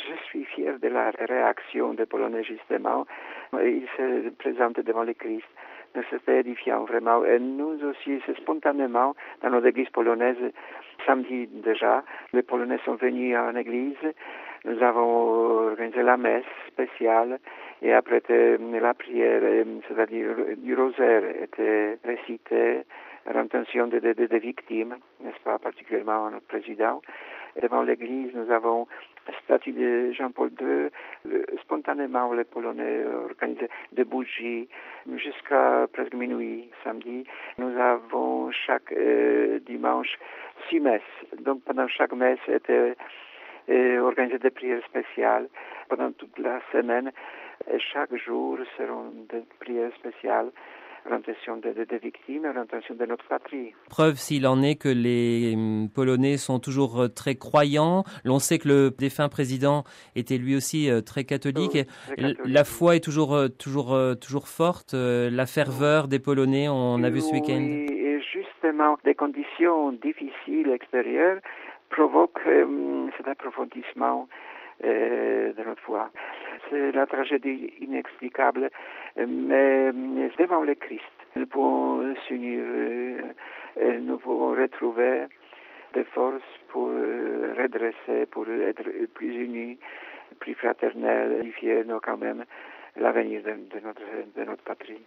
Je suis fier de la réaction des Polonais, justement. Ils se présentent devant le Christ. C'était édifiant, vraiment. Et nous aussi, c'est spontanément, dans nos églises polonaises, samedi déjà, les Polonais sont venus en église. Nous avons organisé la messe spéciale et après la prière, c'est-à-dire du rosaire, était récité à l'intention des victimes, n'est-ce pas, particulièrement notre président. Et devant l'église, nous avons la statue de Jean-Paul II. Spontanément, les Polonais organisaient des bougies jusqu'à presque minuit, samedi. Nous avons chaque dimanche 6 messes. Donc pendant chaque messe était organisé des prières spéciales pendant toute la semaine. Et chaque jour seront des prières spéciales à l'intention des victimes, à l'intention de notre patrie. Preuve s'il en est que les Polonais sont toujours très croyants. L'on sait que le défunt président était lui aussi très catholique. Très catholique. La foi est toujours forte. La ferveur des Polonais, on a vu ce week-end. Oui, et justement, des conditions difficiles extérieures provoquent cet approfondissement de notre foi. C'est la tragédie inexplicable, mais devant le Christ, nous pouvons s'unir, nous pouvons retrouver des forces pour redresser, pour être plus unis, plus fraternels, édifier quand même l'avenir de notre patrie.